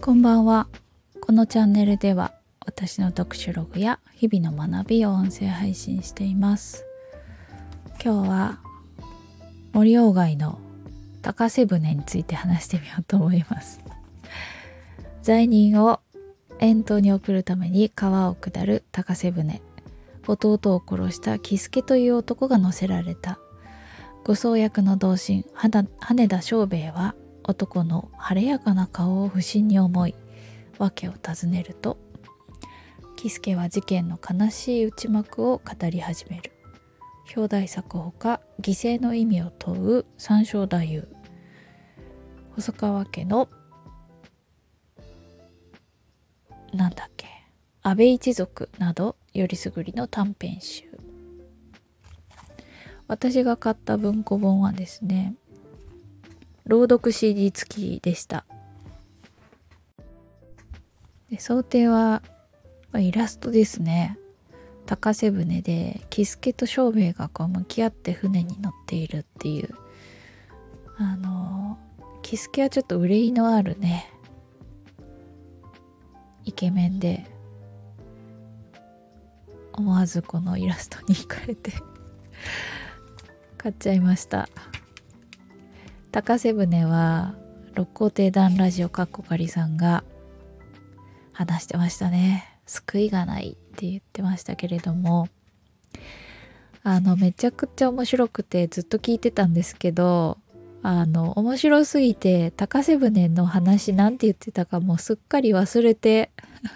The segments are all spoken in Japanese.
こんばんは。このチャンネルでは私の読書ログや日々の学びを音声配信しています。今日は森鴎外の高瀬舟について話してみようと思います。罪人を遠島に送るために川を下る高瀬舟、弟を殺した喜助という男が乗せられた。護送役の同心羽田庄兵衛は男の晴れやかな顔を不審に思い、訳を尋ねると、喜助は事件の悲しい内幕を語り始める。表題作ほか犠牲の意味を問う三章太夫、細川家の安倍一族などよりすぐりの短編集。私が買った文庫本はですね、朗読 CD 付きでした。で、想定はイラストですね。高瀬舟で喜助と庄兵衛が向き合って船に乗っているっていう、喜助はちょっと憂いのあるねイケメンで、思わずこのイラストに惹かれて買っちゃいました。高瀬舟は六甲亭談ラジオかっこかりさんが話してましたね。救いがないって言ってましたけれども、めちゃくちゃ面白くてずっと聞いてたんですけど、面白すぎて高瀬舟の話なんて言ってたかもうすっかり忘れて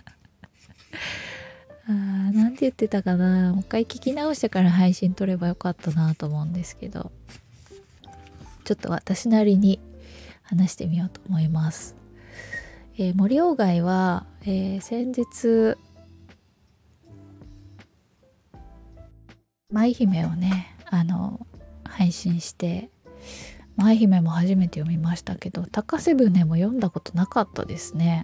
なんて言ってたかな、もう一回聞き直してから配信撮ればよかったなと思うんですけど、ちょっと私なりに話してみようと思います。森鴎外は、先日舞姫をね配信して、舞姫も初めて読みましたけど、高瀬舟も読んだことなかったですね。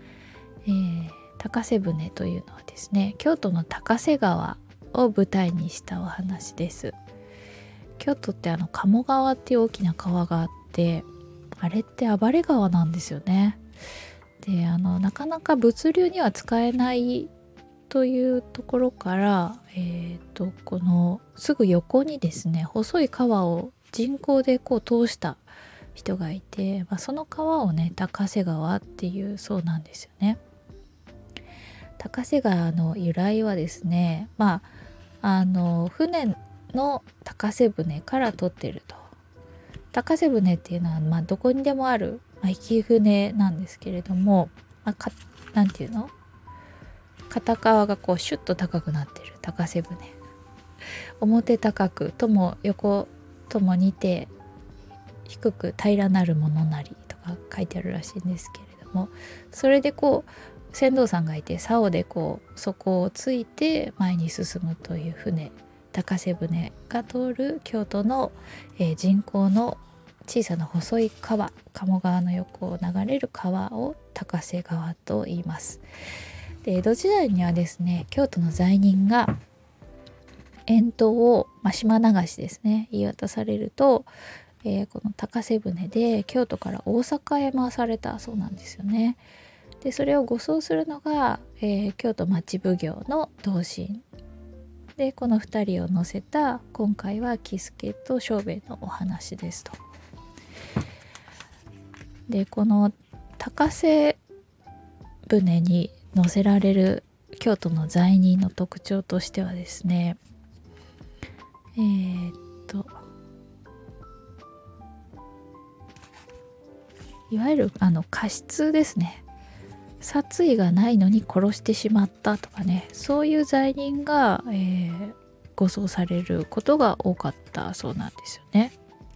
高瀬舟というのはですね、京都の高瀬川を舞台にしたお話です。京都って鴨川っていう大きな川があって、あれって暴れ川なんですよね。でなかなか物流には使えないというところから、このすぐ横にですね、細い川を人工で通した人がいて、その川をね高瀬川っていうそうなんですよね。高瀬川の由来はですね、船の高瀬舟から取ってると。高瀬舟っていうのはどこにでもある、引き船なんですけれども、なんていうの、片側がシュッと高くなってる高瀬舟、表高くとも横とも似て低く平らなるものなりとか書いてあるらしいんですけれども、それで船頭さんがいて竿で底をついて前に進むという船、高瀬舟が通る京都の、人工の小さな細い川、鴨川の横を流れる川を高瀬川と言います。で、江戸時代にはですね、京都の罪人が遠島を、島流しですね、言い渡されると、この高瀬舟で京都から大阪へ回されたそうなんですよね。で、それを護送するのが、京都町奉行の同心で、この2人を乗せた今回は喜助と庄兵衛のお話ですと。で、この高瀬舟に乗せられる京都の罪人の特徴としてはですね、いわゆる過失ですね。殺意がないのに殺してしまったとかね、そういう罪人が、護送されることが多かったそうなんですよね。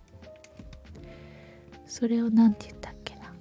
それをなんて言ったっけな、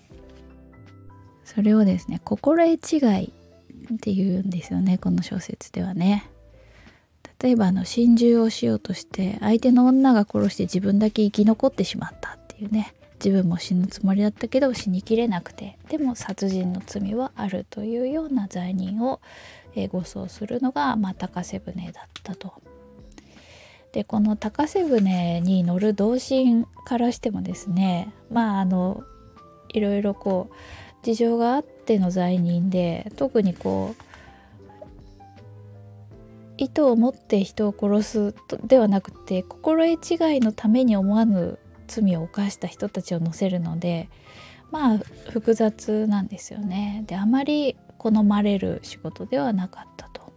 それをですね、心得違いっていうんですよね、この小説ではね。例えば心中をしようとして相手の女が殺して自分だけ生き残ってしまったっていうね、自分も死ぬつもりだったけど死にきれなくて、でも殺人の罪はあるというような罪人を、護送するのが、高瀬舟だったと。で、この高瀬舟に乗る同心からしてもですね、いろいろ事情があっての罪人で、特に意図を持って人を殺すではなくて、心得違いのために思わぬ罪を犯した人たちを乗せるので、複雑なんですよね。で、あまり好まれる仕事ではなかったと。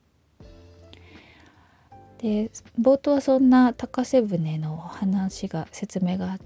で、冒頭はそんな高瀬舟の説明があって、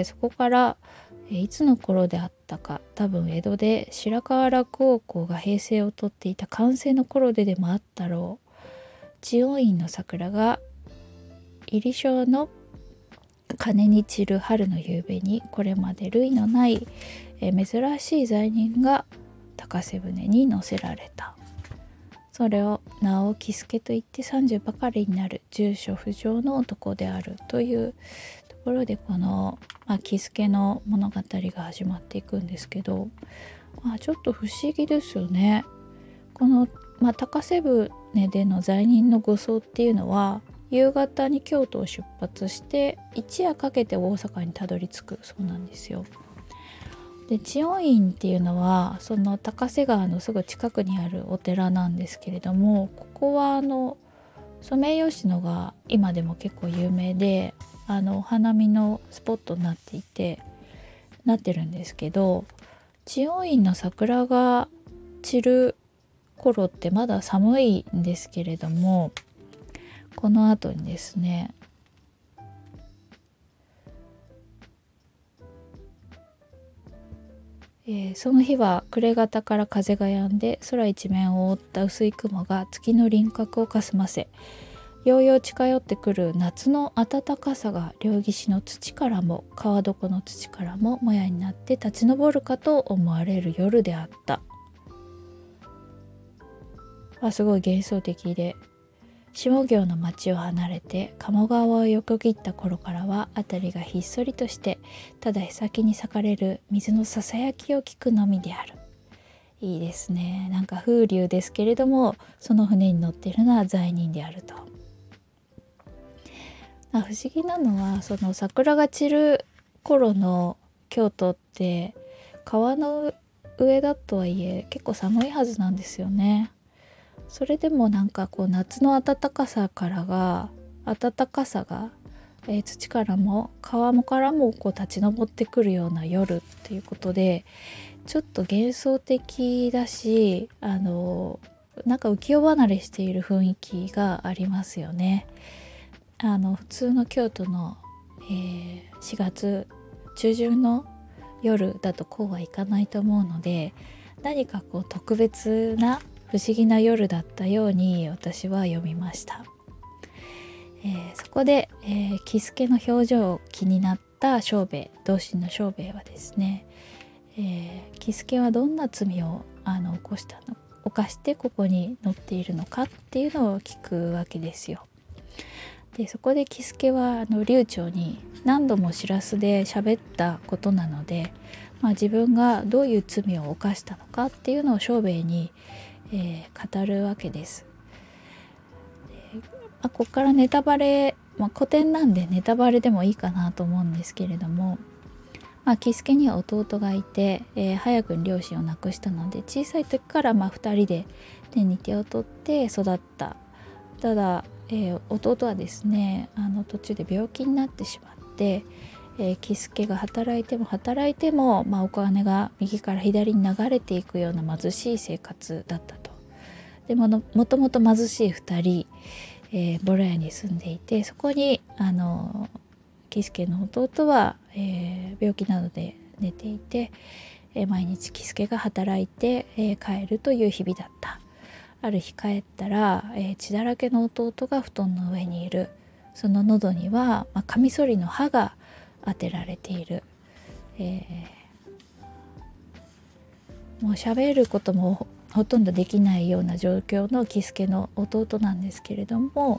そこからいつの頃であったか、多分江戸で白河落王公が平成をとっていた完成の頃でもあったろう。知恩院の桜が入り小の鐘に散る春の夕べに、これまで類のない珍しい罪人が高瀬舟に乗せられた。それを名を喜助といって30ばかりになる住所不詳の男であるというところで、この、喜助の物語が始まっていくんですけど、ちょっと不思議ですよね。この、高瀬舟での罪人の護送っていうのは、夕方に京都を出発して一夜かけて大阪にたどり着くそうなんですよ。で、知恩院っていうのはその高瀬川のすぐ近くにあるお寺なんですけれども、ここはソメイヨシノが今でも結構有名で、お花見のスポットになってるんですけど、知恩院の桜が散る頃ってまだ寒いんですけれども、この後にですね、その日は暮れ方から風が止んで、空一面を覆った薄い雲が月の輪郭をかすませ、ようよう近寄ってくる夏の暖かさが両岸の土からも川床の土からももやになって立ち上るかと思われる夜であった。すごい幻想的で、下京の町を離れて鴨川を横切った頃からは、辺りがひっそりとして、ただへきに裂かれる水のささやきを聞くのみである。いいですね。なんか風流ですけれども、その船に乗っているのは罪人であると。不思議なのは、その桜が散る頃の京都って川の上だとはいえ結構寒いはずなんですよね。それでもなんか夏の暖かさが、土からも川からも立ち上ってくるような夜っていうことで、ちょっと幻想的だし、なんか浮世離れしている雰囲気がありますよね。普通の京都の、4月中旬の夜だとこうはいかないと思うので、何か特別な不思議な夜だったように私は読みました。そこで、喜助の表情気になった同心の庄兵衛はですね、喜助はどんな罪を犯してここに載っているのかっていうのを聞くわけですよ。で、そこで喜助は流暢に何度もしらすで喋ったことなので、自分がどういう罪を犯したのかっていうのを庄兵衛に語るわけです。ここからネタバレ、古典なんでネタバレでもいいかなと思うんですけれども、喜助には弟がいて、早くに両親を亡くしたので、小さい時から2人で手に手を取って育った。ただ、弟はですね、途中で病気になってしまって、喜助が働いても、お金が右から左に流れていくような貧しい生活だったと。でもともと貧しい2人、ボロ屋に住んでいて、そこに喜助の弟は、病気などで寝ていて、毎日喜助が働いて、帰るという日々だった。ある日帰ったら、血だらけの弟が布団の上にいる。その喉には、カミソリの刃が当てられている。もう喋ることもほとんどできないような状況の喜助の弟なんですけれども、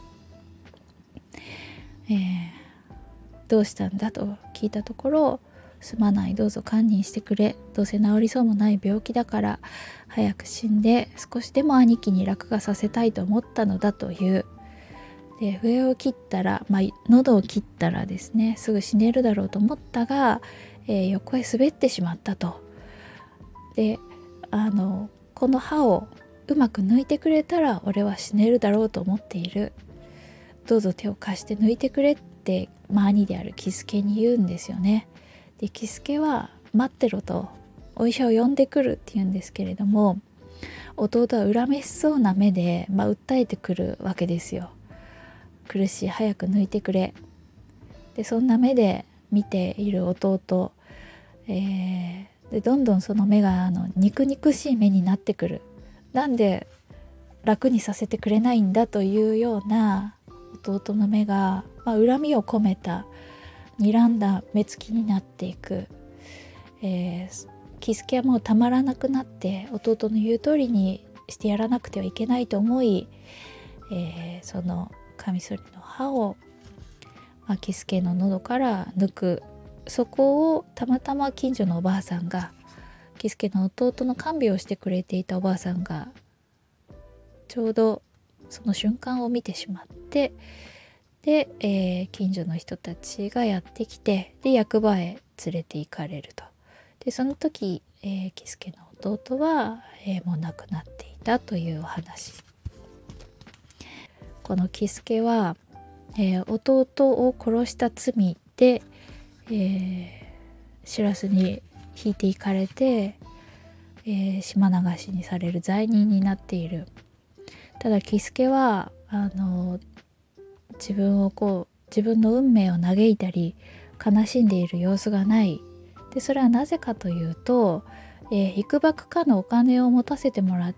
どうしたんだと聞いたところ、すまない、どうぞ堪忍してくれ、どうせ治りそうもない病気だから早く死んで少しでも兄貴に楽がさせたいと思ったのだという。で、笛を切ったら、喉を切ったらですね、すぐ死ねるだろうと思ったが、横へ滑ってしまったと。 でこの歯をうまく抜いてくれたら俺は死ねるだろうと思っている、どうぞ手を貸して抜いてくれって兄である喜助に言うんですよね。で喜助は待ってろと、お医者を呼んでくるって言うんですけれども、弟は恨めしそうな目で、訴えてくるわけですよ。苦しい、早く抜いてくれ。でそんな目で見ている弟、でどんどんその目が肉々しい目になってくる。なんで楽にさせてくれないんだというような弟の目が、恨みを込めた睨んだ目つきになっていく。喜助はもうたまらなくなって弟の言う通りにしてやらなくてはいけないと思い、そのカミソリの刃を、喜助の喉から抜く。そこをたまたま近所のおばあさんが、喜助の弟の看病をしてくれていたおばあさんがちょうどその瞬間を見てしまって、で、近所の人たちがやってきて、で役場へ連れて行かれると。でその時、喜助の弟は、もう亡くなっていたというお話。この喜助は、弟を殺した罪で、白洲に引いていかれて、島流しにされる罪人になっている。ただ喜助は自分の運命を嘆いたり悲しんでいる様子がない。でそれはなぜかというと、引箔課のお金を持たせてもらって、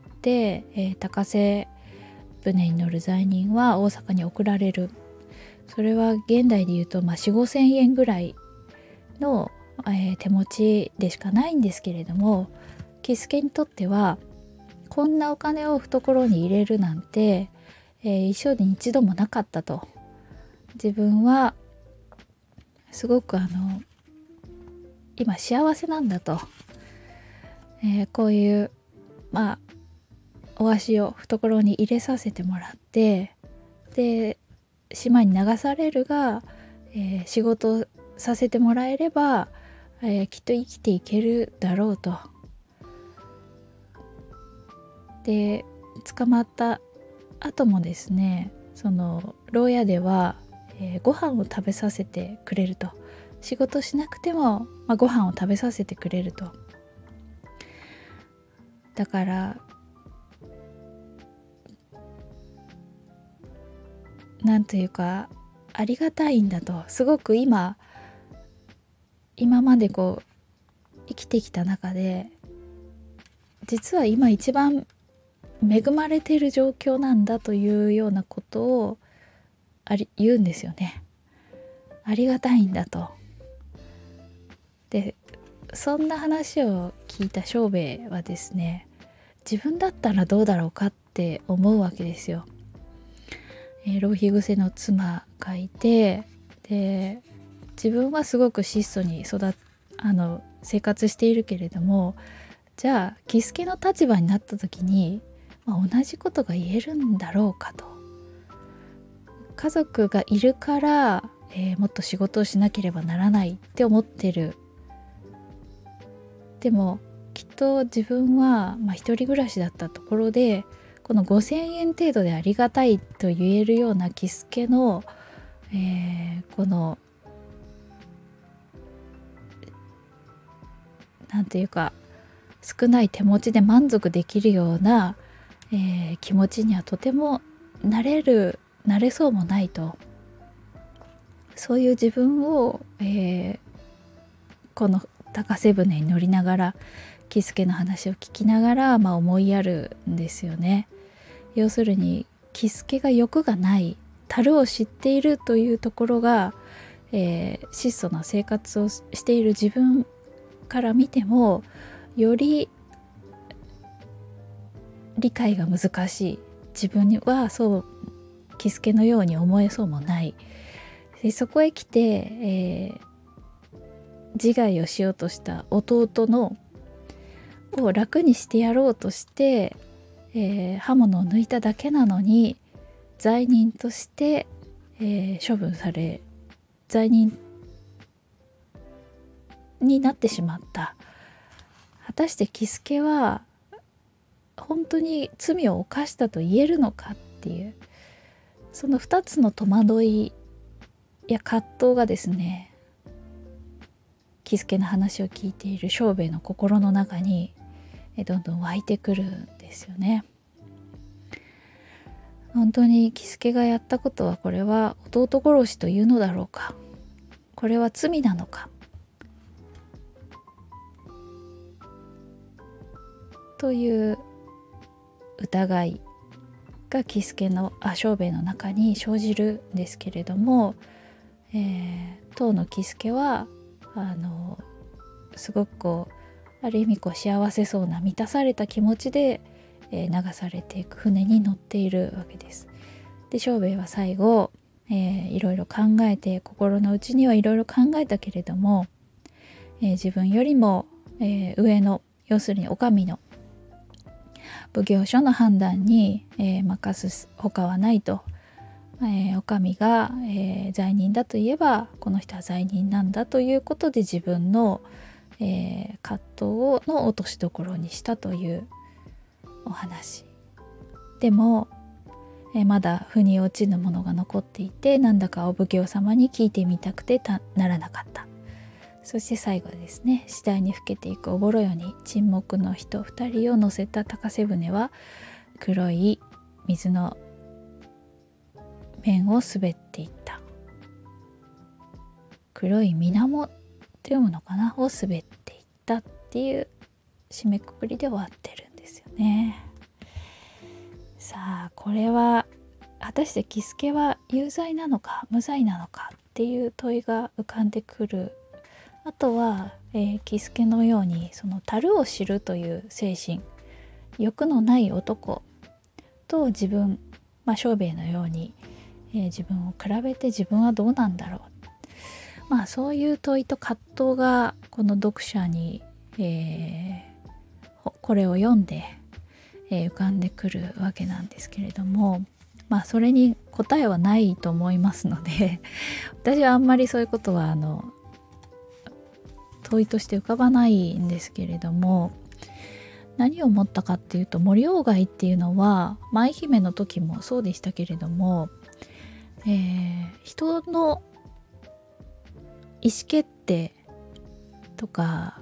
高瀬船に乗る罪人は大阪に送られる。それは現代でいうと、4,5,000円ぐらいの、手持ちでしかないんですけれども、喜助にとってはこんなお金を懐に入れるなんて、一生に一度もなかったと。自分はすごく今幸せなんだと、こういうお足を懐に入れさせてもらって、で島に流されるが、仕事させてもらえれば、きっと生きていけるだろうと。で捕まった後もですね、その牢屋では、ご飯を食べさせてくれると。仕事しなくても、ご飯を食べさせてくれると。だからなんというかありがたいんだと。すごく今までこう生きてきた中で、実は今一番恵まれている状況なんだというようなことを言うんですよね。ありがたいんだと。でそんな話を聞いた庄兵衛はですね、自分だったらどうだろうかって思うわけですよ。浪費癖の妻がいて、で自分はすごく質素に生活しているけれども、じゃあ喜助の立場になった時に、同じことが言えるんだろうかと。家族がいるから、もっと仕事をしなければならないって思ってる。でもきっと自分は、一人暮らしだったところで、この5,000円程度でありがたいと言えるような喜助の、このなんていうか少ない手持ちで満足できるような、気持ちにはとてもなれそうもないと。そういう自分を、この高瀬船に乗りながら喜助の話を聞きながら、思いやるんですよね。要するに喜助が欲がない、樽を知っているというところが、質素な生活をしている自分から見てもより理解が難しい。自分にはそう喜助のように思えそうもない。でそこへ来て、自害をしようとした弟を楽にしてやろうとして、刃物を抜いただけなのに罪人として、処分され罪人になってしまった。果たして喜助は本当に罪を犯したと言えるのかっていう、その2つの戸惑いや葛藤がですね、喜助の話を聞いている庄兵衛の心の中にどんどん湧いてくるんですよね。本当に喜助がやったことは、これは弟殺しというのだろうか、これは罪なのかという疑いが庄兵衛の中に生じるんですけれども、当の喜助はすごくある意味幸せそうな満たされた気持ちで、流されていく船に乗っているわけです。で庄兵衛は最後、いろいろ考えて、心の内にはいろいろ考えたけれども、自分よりも、上の、要するにお上の奉行所の判断に、任すほかはないと、お上が、罪人だといえばこの人は罪人なんだということで、自分の、葛藤の落としどころにしたというお話でも、まだ腑に落ちぬものが残っていて、なんだかお奉行様に聞いてみたくてならなかった。そして最後ですね、次第に更けていくおぼろよに沈黙の人2人を乗せた高瀬舟は黒い水の面を滑っていった。黒い水面って読むのかなを滑っていったっていう締めくくりで終わってるんですよね。さあこれは果たして喜助は有罪なのか無罪なのかっていう問いが浮かんでくる。あとは、喜助のようにその樽を知るという精神、欲のない男と自分、庄兵衛のように、自分を比べて自分はどうなんだろう、そういう問いと葛藤がこの読者に、これを読んで、浮かんでくるわけなんですけれども、それに答えはないと思いますので私はあんまりそういうことは問いとして浮かばないんですけれども、何を思ったかっていうと、森鴎外っていうのは舞姫の時もそうでしたけれども、人の意思決定とか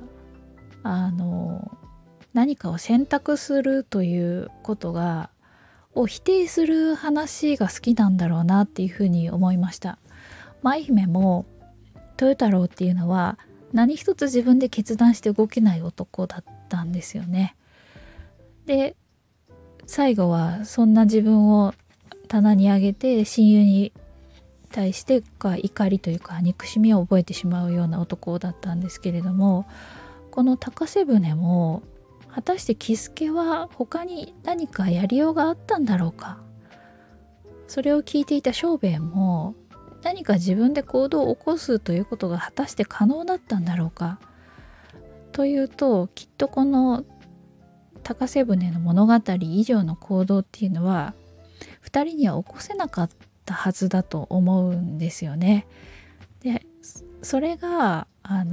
何かを選択するということを否定する話が好きなんだろうなっていうふうに思いました。舞姫も豊太郎っていうのは何一つ自分で決断して動けない男だったんですよね。で最後はそんな自分を棚に上げて親友に対して怒りというか憎しみを覚えてしまうような男だったんですけれども、この高瀬舟も果たして喜助は他に何かやりようがあったんだろうか。それを聞いていた庄兵衛も何か自分で行動を起こすということが果たして可能だったんだろうかというと、きっとこの高瀬舟の物語以上の行動っていうのは2人には起こせなかったはずだと思うんですよね。でそれが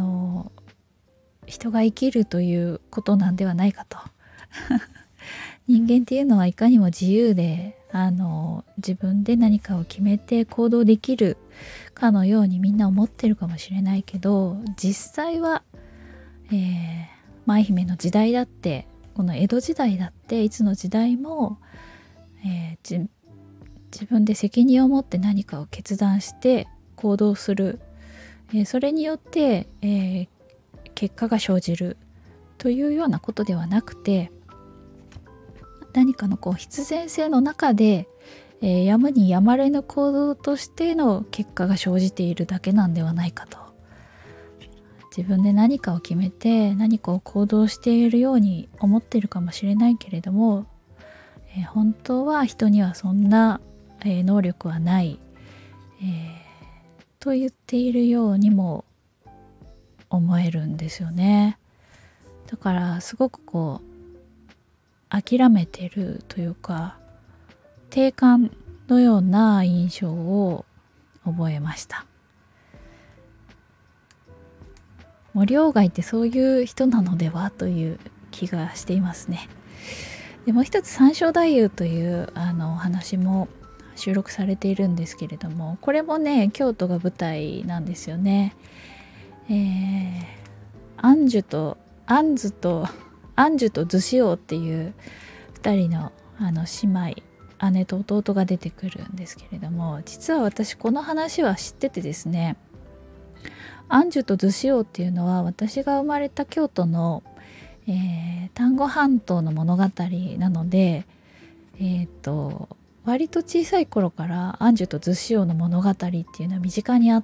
人が生きるということなんではないかと人間っていうのはいかにも自由で自分で何かを決めて行動できるかのようにみんな思ってるかもしれないけど、実際は、舞姫の時代だって、この江戸時代だって、いつの時代も、自分で責任を持って何かを決断して行動する、それによって、結果が生じるというようなことではなくて、何かの必然性の中で、やむにやまれぬ行動としての結果が生じているだけなんではないかと。自分で何かを決めて何かを行動しているように思っているかもしれないけれども、本当は人にはそんな、能力はない、と言っているようにも思えるんですよね。だからすごく諦めてるというか定感のような印象を覚えました。森鴎外ってそういう人なのではという気がしていますね。でもう一つ山椒太夫というお話も収録されているんですけれども、これもね京都が舞台なんですよね。安寿と図子王っていう2人の姉妹、姉と弟が出てくるんですけれども、実は私この話は知っててですね、安寿と図子王っていうのは私が生まれた京都の、丹後半島の物語なので、割と小さい頃から安寿と図子王の物語っていうのは身近にあって、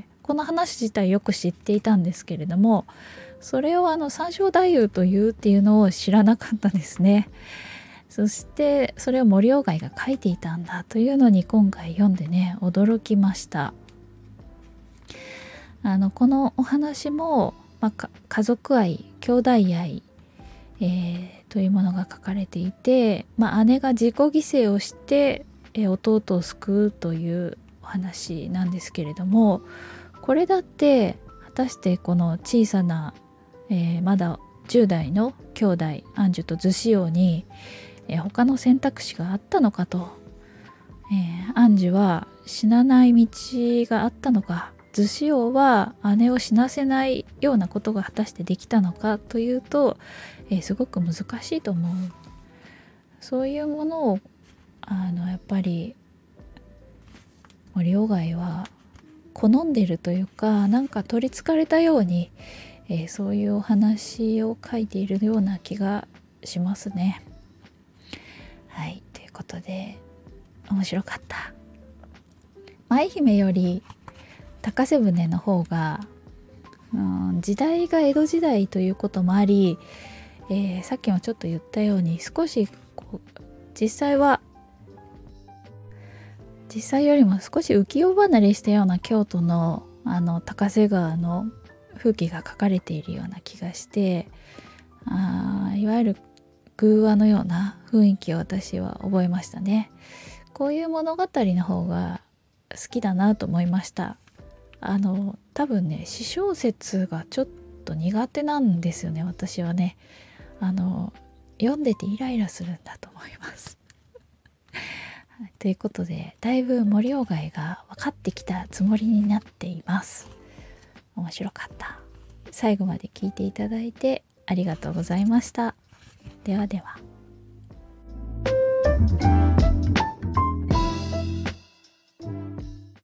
この話自体よく知っていたんですけれども、それを山椒太夫というっていうのを知らなかったですね。そしてそれを森鴎外が書いていたんだというのに今回読んでね驚きました。このお話も、家族愛、兄弟愛、というものが書かれていて、姉が自己犠牲をして、弟を救うというお話なんですけれども、これだって果たしてこの小さな、まだ10代の兄弟安寿と図子王に、他の選択肢があったのかと、安寿は死なない道があったのか、図子王は姉を死なせないようなことが果たしてできたのかというと、すごく難しいと思う。そういうものをやっぱり森鴎外は好んでるというか、なんか取りつかれたように、そういうお話を書いているような気がしますね。はい、ということで面白かった。舞姫より高瀬舟の方が、時代が江戸時代ということもあり、さっきもちょっと言ったように少し実際よりも少し浮世離れしたような京都の高瀬川の風景が描かれているような気がして、いわゆる寓話のような雰囲気を私は覚えましたね。こういう物語の方が好きだなと思いました。多分ね詩小説がちょっと苦手なんですよね、私はね。読んでてイライラするんだと思いますということで、だいぶ森鴎外が分かってきたつもりになっています。面白かった。最後まで聞いていただいてありがとうございました。ではでは。